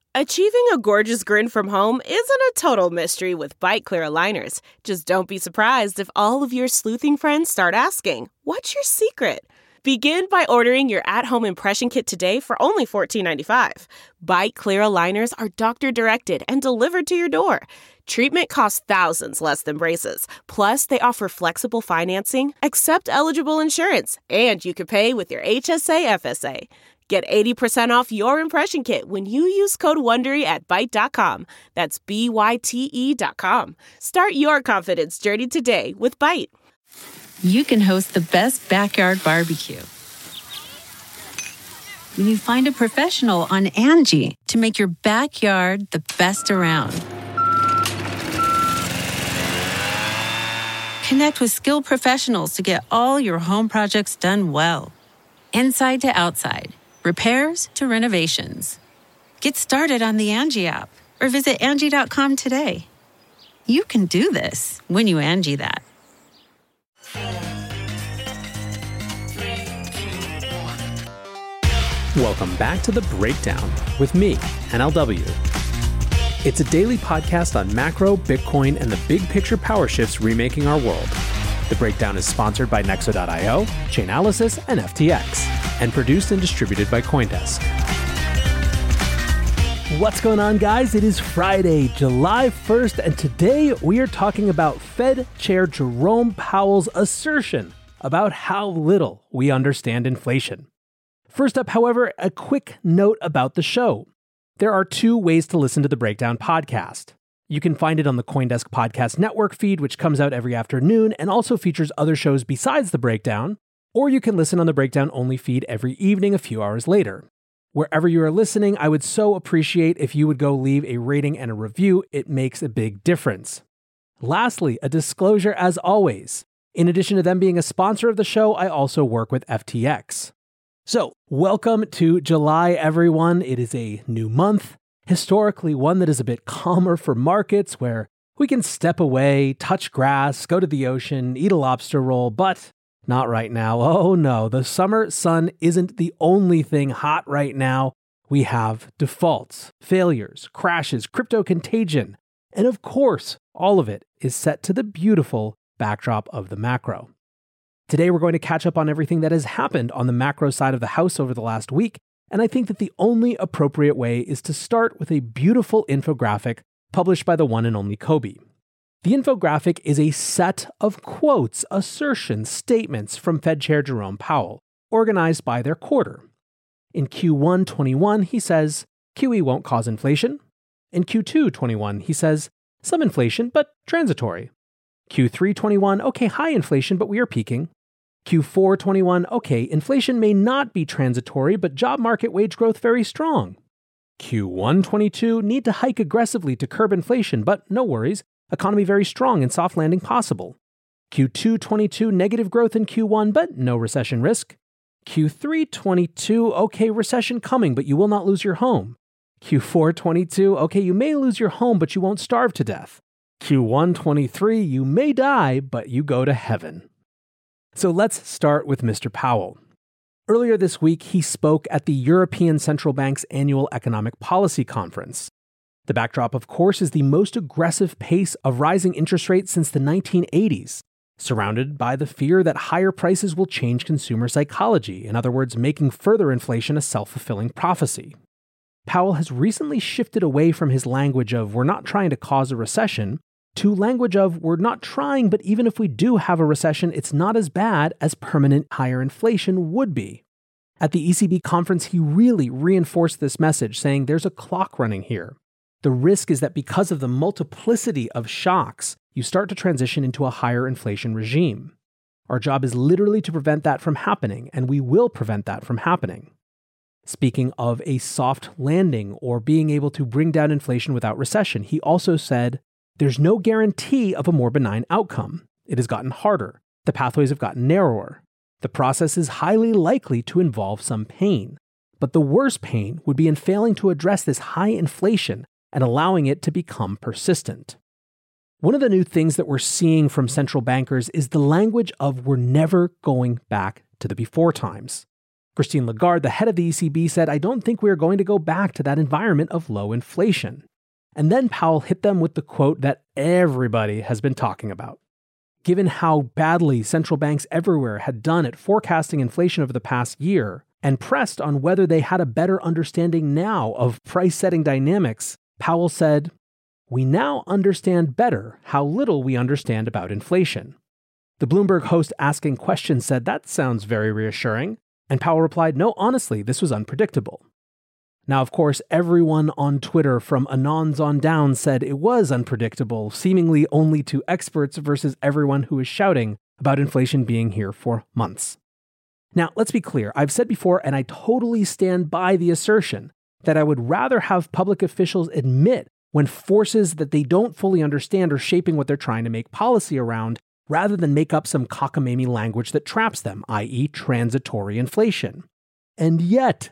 Achieving a gorgeous grin from home isn't a total mystery with Byte Clear aligners. Just don't be surprised if all of your sleuthing friends start asking, "What's your secret?" Begin by ordering your at-home impression kit today for only $14.95. Byte Clear aligners are doctor-directed and delivered to your door. Treatment costs thousands less than braces. Plus, they offer flexible financing, accept eligible insurance, and you can pay with your HSA FSA. Get 80% off your impression kit when you use code WONDERY at Byte.com. That's BYTE.com. Start your confidence journey today with Byte. You can host the best backyard barbecue when you find a professional on Angie to make your backyard the best around. Connect with skilled professionals to get all your home projects done well. Inside to outside, repairs to renovations. Get started on the Angie app or visit Angie.com today. You can do this when you Angie that. Welcome back to The Breakdown with me, NLW. It's a daily podcast on macro, Bitcoin, and the big picture power shifts remaking our world. The Breakdown is sponsored by Nexo.io, Chainalysis, and FTX, and produced and distributed by CoinDesk. What's going on, guys? It is Friday, July 1st, and today we are talking about Fed Chair Jerome Powell's assertion about how little we understand inflation. First up, however, a quick note about the show. There are two ways to listen to the Breakdown podcast. You can find it on the CoinDesk Podcast Network feed, which comes out every afternoon and also features other shows besides The Breakdown, or you can listen on the Breakdown only feed every evening a few hours later. Wherever you are listening, I would so appreciate if you would go leave a rating and a review. It makes a big difference. Lastly, a disclosure as always. In addition to them being a sponsor of the show, I also work with FTX. So, welcome to July, everyone. It is a new month, historically one that is a bit calmer for markets, where we can step away, touch grass, go to the ocean, eat a lobster roll, but not right now. Oh no, the summer sun isn't the only thing hot right now. We have defaults, failures, crashes, crypto contagion, and of course, all of it is set to the beautiful backdrop of the macro. Today, we're going to catch up on everything that has happened on the macro side of the house over the last week, and I think that the only appropriate way is to start with a beautiful infographic published by the one and only Kobe. The infographic is a set of quotes, assertions, statements from Fed Chair Jerome Powell, organized by their quarter. In Q1 21, he says, QE won't cause inflation. In Q2 21, he says, some inflation, but transitory. Q3 21, okay, high inflation, but we are peaking. Q4 21, okay, inflation may not be transitory, but job market wage growth very strong. Q1 22, need to hike aggressively to curb inflation, but no worries, economy very strong and soft landing possible. Q2 22, negative growth in Q1, but no recession risk. Q3 22, okay, recession coming, but you will not lose your home. Q4 22, okay, you may lose your home, but you won't starve to death. Q1 23, you may die, but you go to heaven. So let's start with Mr. Powell. Earlier this week, he spoke at the European Central Bank's annual economic policy conference. The backdrop, of course, is the most aggressive pace of rising interest rates since the 1980s, surrounded by the fear that higher prices will change consumer psychology, in other words, making further inflation a self-fulfilling prophecy. Powell has recently shifted away from his language of "we're not trying to cause a recession" to language of "we're not trying, but even if we do have a recession, it's not as bad as permanent higher inflation would be." At the ECB conference, he really reinforced this message, saying there's a clock running here. The risk is that because of the multiplicity of shocks, you start to transition into a higher inflation regime. Our job is literally to prevent that from happening, and we will prevent that from happening. Speaking of a soft landing or being able to bring down inflation without recession, he also said, there's no guarantee of a more benign outcome. It has gotten harder. The pathways have gotten narrower. The process is highly likely to involve some pain. But the worst pain would be in failing to address this high inflation and allowing it to become persistent. One of the new things that we're seeing from central bankers is the language of "we're never going back to the before times." Christine Lagarde, the head of the ECB, said, "I don't think we are going to go back to that environment of low inflation." And then Powell hit them with the quote that everybody has been talking about. Given how badly central banks everywhere had done at forecasting inflation over the past year, and pressed on whether they had a better understanding now of price-setting dynamics, Powell said, "We now understand better how little we understand about inflation." The Bloomberg host asking questions said, "That sounds very reassuring." And Powell replied, "No, honestly, this was unpredictable." Now, of course, everyone on Twitter from Anons on down said it was unpredictable, seemingly only to experts versus everyone who is shouting about inflation being here for months. Now, let's be clear. I've said before, and I totally stand by the assertion, that I would rather have public officials admit when forces that they don't fully understand are shaping what they're trying to make policy around, rather than make up some cockamamie language that traps them, i.e. transitory inflation. And yet,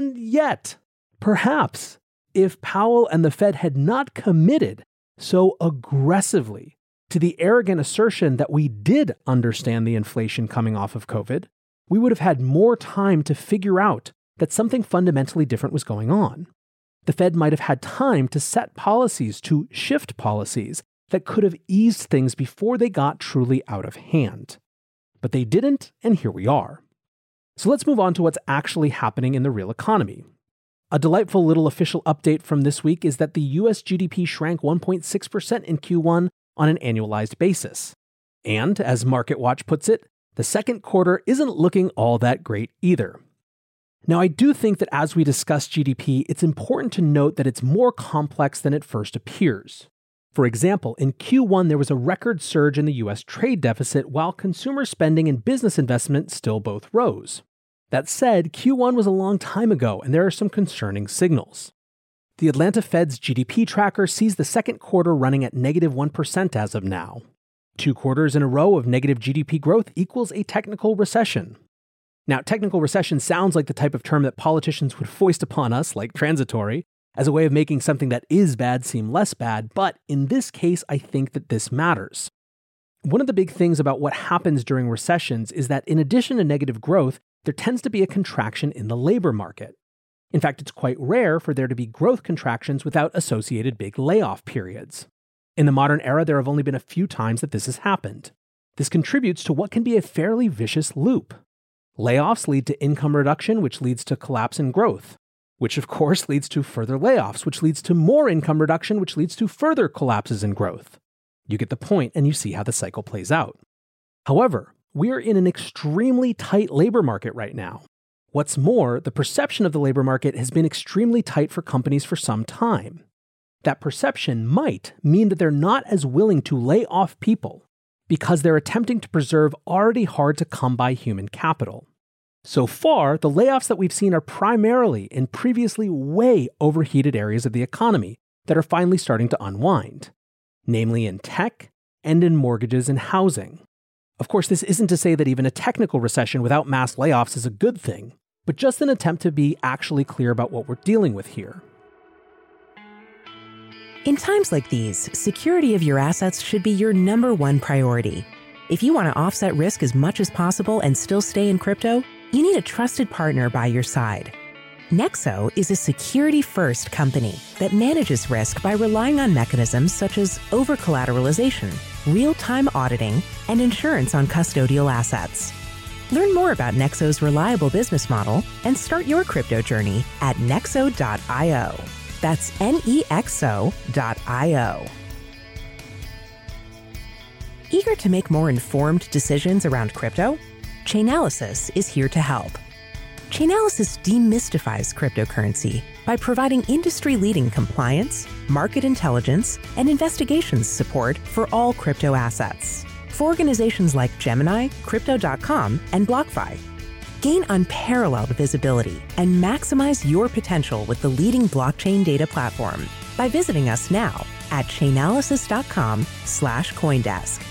perhaps, if Powell and the Fed had not committed so aggressively to the arrogant assertion that we did understand the inflation coming off of COVID, we would have had more time to figure out that something fundamentally different was going on. The Fed might have had time to set policies, to shift policies that could have eased things before they got truly out of hand. But they didn't, and here we are. So let's move on to what's actually happening in the real economy. A delightful little official update from this week is that the US GDP shrank 1.6% in Q1 on an annualized basis. And, as MarketWatch puts it, the second quarter isn't looking all that great either. Now, I do think that as we discuss GDP, it's important to note that it's more complex than it first appears. For example, in Q1, there was a record surge in the US trade deficit while consumer spending and business investment still both rose. That said, Q1 was a long time ago, and there are some concerning signals. The Atlanta Fed's GDP tracker sees the second quarter running at negative 1% as of now. 2 quarters in a row of negative GDP growth equals a technical recession. Now, technical recession sounds like the type of term that politicians would foist upon us, like transitory, as a way of making something that is bad seem less bad, but in this case, I think that this matters. One of the big things about what happens during recessions is that in addition to negative growth, there tends to be a contraction in the labor market. In fact, it's quite rare for there to be growth contractions without associated big layoff periods. In the modern era, there have only been a few times that this has happened. This contributes to what can be a fairly vicious loop. Layoffs lead to income reduction, which leads to collapse in growth, which of course leads to further layoffs, which leads to more income reduction, which leads to further collapses in growth. You get the point, and you see how the cycle plays out. However, we are in an extremely tight labor market right now. What's more, the perception of the labor market has been extremely tight for companies for some time. That perception might mean that they're not as willing to lay off people because they're attempting to preserve already hard to come by human capital. So far, the layoffs that we've seen are primarily in previously way overheated areas of the economy that are finally starting to unwind, namely in tech and in mortgages and housing. Of course, this isn't to say that even a technical recession without mass layoffs is a good thing, but just an attempt to be actually clear about what we're dealing with here. In times like these, security of your assets should be your number one priority. If you want to offset risk as much as possible and still stay in crypto, you need a trusted partner by your side. Nexo is a security-first company that manages risk by relying on mechanisms such as over-collateralization, real-time auditing, and insurance on custodial assets. Learn more about Nexo's reliable business model and start your crypto journey at nexo.io. That's nexo.io. Eager to make more informed decisions around crypto? Chainalysis is here to help. Chainalysis demystifies cryptocurrency by providing industry-leading compliance, market intelligence, and investigations support for all crypto assets for organizations like Gemini, Crypto.com, and BlockFi. Gain unparalleled visibility and maximize your potential with the leading blockchain data platform by visiting us now at chainalysis.com/Coindesk.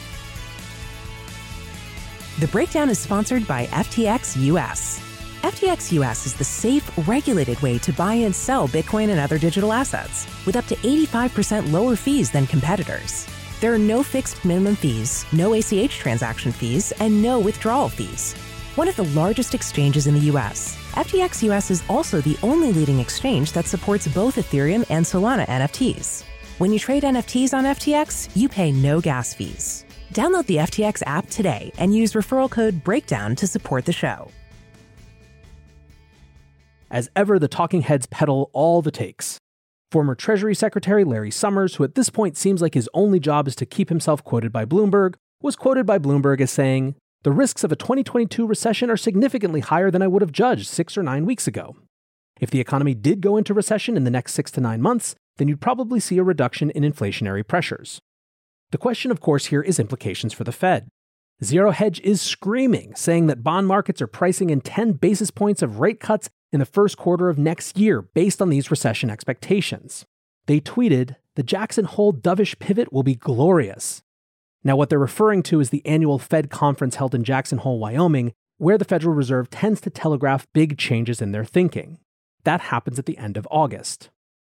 The breakdown is sponsored by FTX US. FTX US is the safe, regulated way to buy and sell Bitcoin and other digital assets with up to 85% lower fees than competitors. There are no fixed minimum fees, no ACH transaction fees, and no withdrawal fees. One of the largest exchanges in the US, FTX US is also the only leading exchange that supports both Ethereum and Solana NFTs. When you trade NFTs on FTX, you pay no gas fees. Download the FTX app today and use referral code BREAKDOWN to support the show. As ever, the talking heads peddle all the takes. Former Treasury Secretary Larry Summers, who at this point seems like his only job is to keep himself quoted by Bloomberg, was quoted by Bloomberg as saying, "The risks of a 2022 recession are significantly higher than I would have judged 6 or 9 weeks ago. If the economy did go into recession in the next 6 to 9 months, then you'd probably see a reduction in inflationary pressures." The question, of course, here is implications for the Fed. Zero Hedge is screaming, saying that bond markets are pricing in 10 basis points of rate cuts in the first quarter of next year based on these recession expectations. They tweeted, "The Jackson Hole dovish pivot will be glorious." Now, what they're referring to is the annual Fed conference held in Jackson Hole, Wyoming, where the Federal Reserve tends to telegraph big changes in their thinking. That happens at the end of August.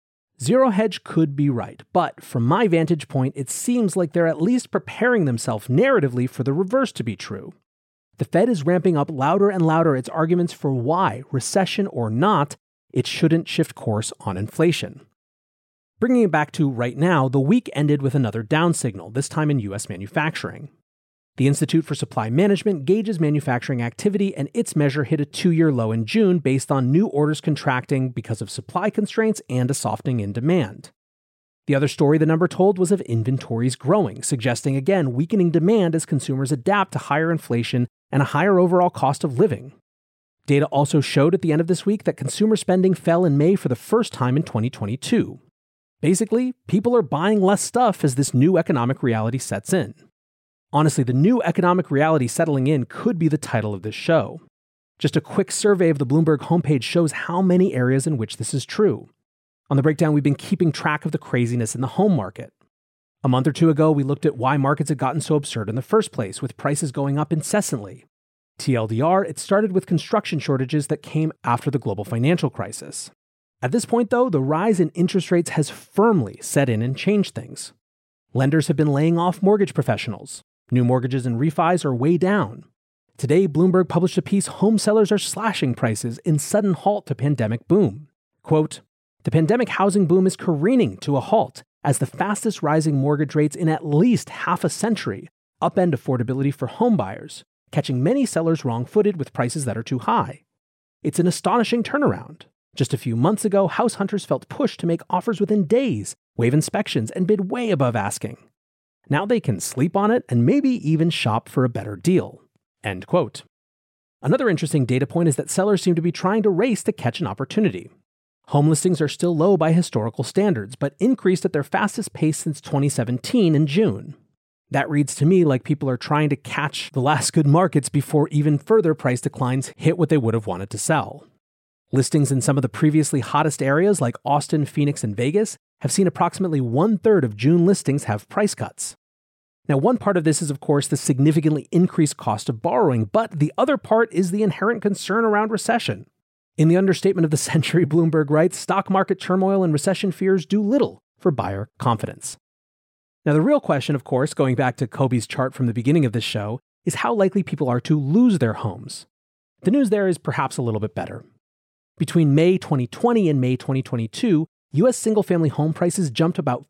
Zero Hedge could be right, but from my vantage point, it seems like they're at least preparing themselves narratively for the reverse to be true. The Fed is ramping up louder and louder its arguments for why, recession or not, it shouldn't shift course on inflation. Bringing it back to right now, the week ended with another down signal, this time in U.S. manufacturing. The Institute for Supply Management gauges manufacturing activity, and its measure hit a 2-year low in June based on new orders contracting because of supply constraints and a softening in demand. The other story the number told was of inventories growing, suggesting again weakening demand as consumers adapt to higher inflation and a higher overall cost of living. Data also showed at the end of this week that consumer spending fell in May for the first time in 2022. Basically, people are buying less stuff as this new economic reality sets in. Honestly, the new economic reality settling in could be the title of this show. Just a quick survey of the Bloomberg homepage shows how many areas in which this is true. On the breakdown, we've been keeping track of the craziness in the home market. A month or two ago, we looked at why markets had gotten so absurd in the first place, with prices going up incessantly. TLDR, it started with construction shortages that came after the global financial crisis. At this point, though, the rise in interest rates has firmly set in and changed things. Lenders have been laying off mortgage professionals. New mortgages and refis are way down. Today, Bloomberg published a piece, home sellers are slashing prices in sudden halt to pandemic boom. Quote, "The pandemic housing boom is careening to a halt as the fastest rising mortgage rates in at least half a century upend affordability for homebuyers, catching many sellers wrong-footed with prices that are too high. It's an astonishing turnaround. Just a few months ago, house hunters felt pushed to make offers within days, waive inspections, and bid way above asking. Now they can sleep on it and maybe even shop for a better deal." End quote. Another interesting data point is that sellers seem to be trying to race to catch an opportunity. Home listings are still low by historical standards, but increased at their fastest pace since 2017 in June. That reads to me like people are trying to catch the last good markets before even further price declines hit what they would have wanted to sell. Listings in some of the previously hottest areas like Austin, Phoenix, and Vegas have seen approximately 1/3 of June listings have price cuts. Now, one part of this is, of course, the significantly increased cost of borrowing, but the other part is the inherent concern around recession. In the understatement of the century, Bloomberg writes, stock market turmoil and recession fears do little for buyer confidence. Now, the real question, of course, going back to Kobe's chart from the beginning of this show, is how likely people are to lose their homes. The news there is perhaps a little bit better. Between May 2020 and May 2022, U.S. single-family home prices jumped about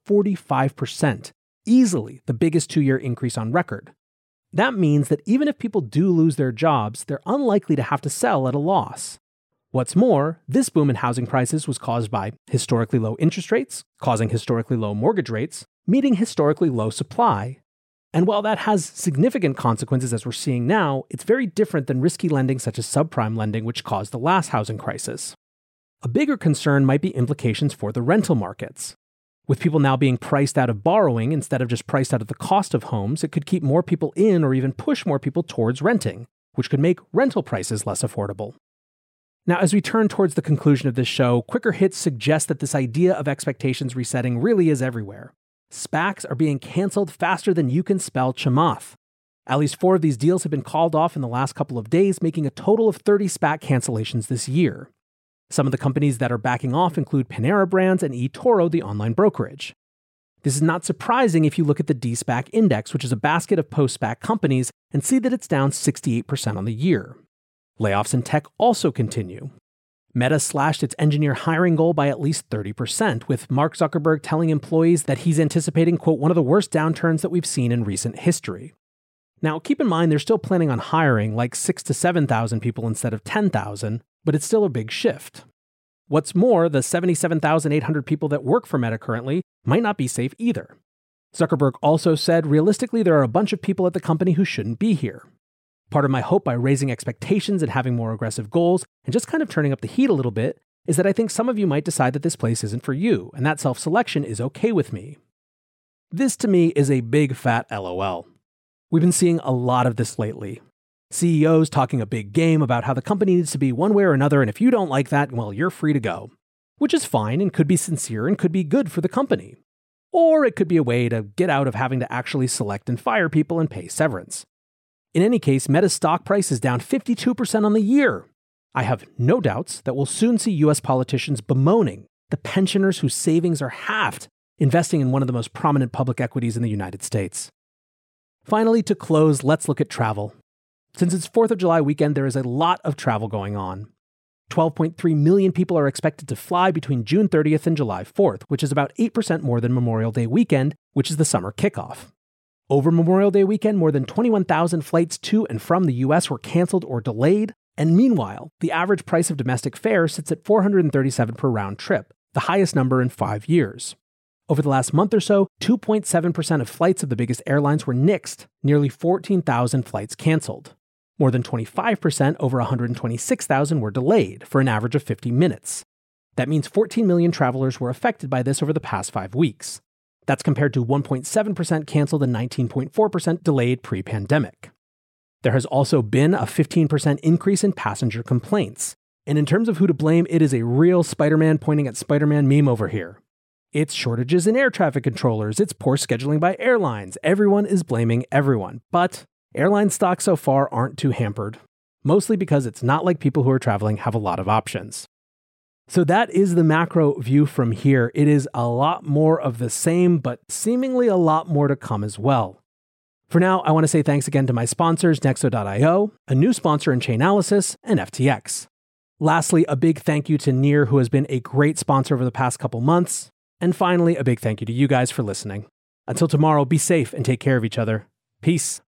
45%, easily the biggest 2-year increase on record. That means that even if people do lose their jobs, they're unlikely to have to sell at a loss. What's more, this boom in housing prices was caused by historically low interest rates, causing historically low mortgage rates, meeting historically low supply. And while that has significant consequences as we're seeing now, it's very different than risky lending such as subprime lending, which caused the last housing crisis. A bigger concern might be implications for the rental markets. With people now being priced out of borrowing instead of just priced out of the cost of homes, it could keep more people in or even push more people towards renting, which could make rental prices less affordable. Now, as we turn towards the conclusion of this show, Quicker Hits suggests that this idea of expectations resetting really is everywhere. SPACs are being canceled faster than you can spell Chamath. At least 4 of these deals have been called off in the last couple of days, making a total of 30 SPAC cancellations this year. Some of the companies that are backing off include Panera Brands and eToro, the online brokerage. This is not surprising if you look at the DSPAC index, which is a basket of post-SPAC companies, and see that it's down 68% on the year. Layoffs in tech also continue. Meta slashed its engineer hiring goal by at least 30%, with Mark Zuckerberg telling employees that he's anticipating, quote, one of the worst downturns that we've seen in recent history. Now, keep in mind they're still planning on hiring like 6,000 to 7,000 people instead of 10,000, but it's still a big shift. What's more, the 77,800 people that work for Meta currently might not be safe either. Zuckerberg also said, realistically, there are a bunch of people at the company who shouldn't be here. Part of my hope by raising expectations and having more aggressive goals and just kind of turning up the heat a little bit is that I think some of you might decide that this place isn't for you, and that self-selection is okay with me. This to me is a big fat LOL. We've been seeing a lot of this lately. CEOs talking a big game about how the company needs to be one way or another, and if you don't like that, well, you're free to go. Which is fine and could be sincere and could be good for the company. Or it could be a way to get out of having to actually select and fire people and pay severance. In any case, Meta's stock price is down 52% on the year. I have no doubts that we'll soon see US politicians bemoaning the pensioners whose savings are halved, investing in one of the most prominent public equities in the United States. Finally, to close, let's look at travel. Since it's 4th of July weekend, there is a lot of travel going on. 12.3 million people are expected to fly between June 30th and July 4th, which is about 8% more than Memorial Day weekend, which is the summer kickoff. Over Memorial Day weekend, more than 21,000 flights to and from the US were canceled or delayed, and meanwhile, the average price of domestic fare sits at $437 per round trip, the highest number in 5 years. Over the last month or so, 2.7% of flights of the biggest airlines were nixed, nearly 14,000 flights canceled. More than 25%, over 126,000, were delayed, for an average of 50 minutes. That means 14 million travelers were affected by this over the past 5 weeks. That's compared to 1.7% canceled and 19.4% delayed pre-pandemic. There has also been a 15% increase in passenger complaints. And in terms of who to blame, it is a real Spider-Man pointing at Spider-Man meme over here. It's shortages in air traffic controllers, it's poor scheduling by airlines. Everyone is blaming everyone. But airline stocks so far aren't too hampered, mostly because it's not like people who are traveling have a lot of options. So that is the macro view from here. It is a lot more of the same, but seemingly a lot more to come as well. For now, I want to say thanks again to my sponsors, Nexo.io, a new sponsor in Chainalysis, and FTX. Lastly, a big thank you to Near, who has been a great sponsor over the past couple months. And finally, a big thank you to you guys for listening. Until tomorrow, be safe and take care of each other. Peace.